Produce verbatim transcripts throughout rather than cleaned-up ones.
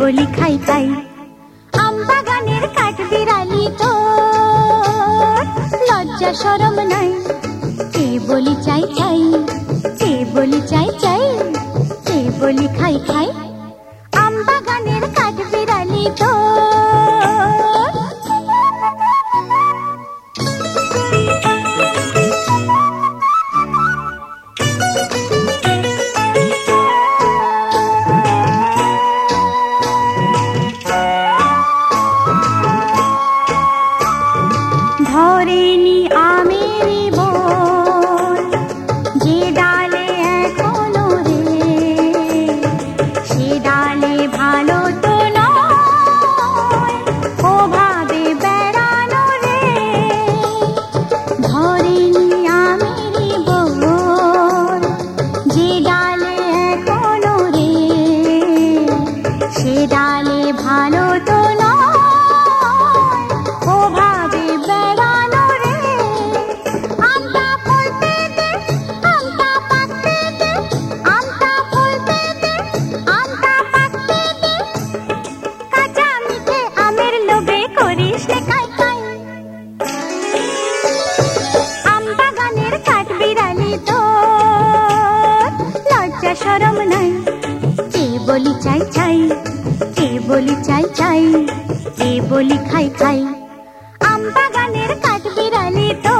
বলি খাই খাই। আম বাগানের কাঠ বিড়ালি তোর লজ্জা শরম নাই। কে বলি চাই চাই, কে বলি চাই চাই, কে বলি খাই খাই। আম বাগানের কাঠ বিড়ালি তোর। ধরেনি আমেরি বোল যে ডালে এখনো রে, সে ডালে ভালো তো নয় ওভাবে বেড়ানো রে। ধরেনি আমেরি বোল যে ডালে এখনো রে, সে ডালে ভালো তো শরম নাই। কে বলি চাই চাই, কে বলি চাই চাই, কে বলি খাই খাই। আম বাগানের কাঠ বিড়ালি তো।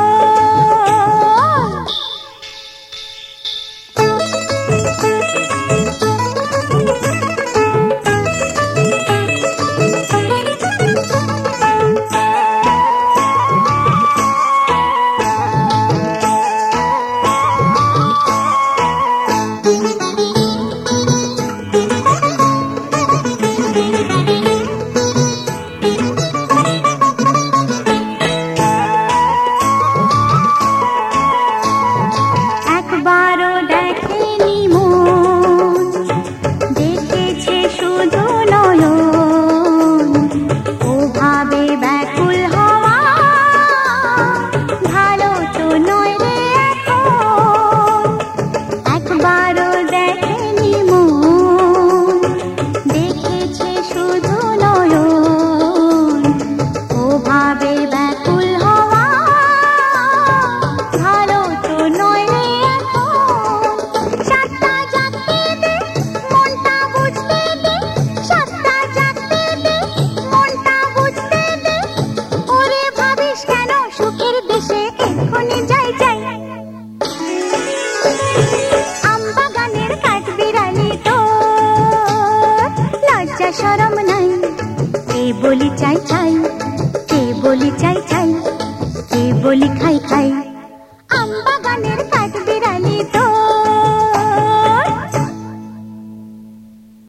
একবারও দেখেনি মন, দেখেছে শুধু নয়ন ওভাবে ব্যাকুল হওয়া ভালো তো নয় রে এখন। একবারও দেখেনি মন, দেখেছে শুধু নয়ন ওভাবে ব্যাকুল হওয়া ভালো তো নয় রে। সাতটা জাগতে দে মনটা বুঝতে দে, সাতটা জাগতে দে মনটা বুঝতে দে। ওরে ভাবিস কেন সুখের দেশে এক্ষুনি যাই যাই। আম বাগানের কাঠ বিড়ালি তোর লজ্জা শরম নাই। কে বলি চাই চাই, কে বলি চাই চাই, কে বলি খাই খাই। আম বাগানের কাঠ বিড়ালি তোর।